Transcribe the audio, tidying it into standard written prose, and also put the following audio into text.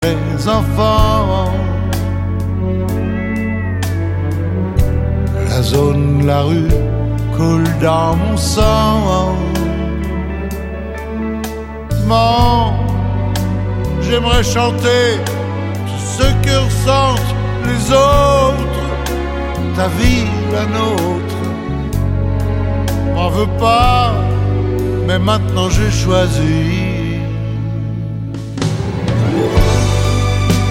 les enfants. La zone, la rue coule dans mon sang. Maman, j'aimerais chanter tout ce que ressentent les autres. Ta vie, la nôtre. M'en veux pas, mais maintenant j'ai choisi.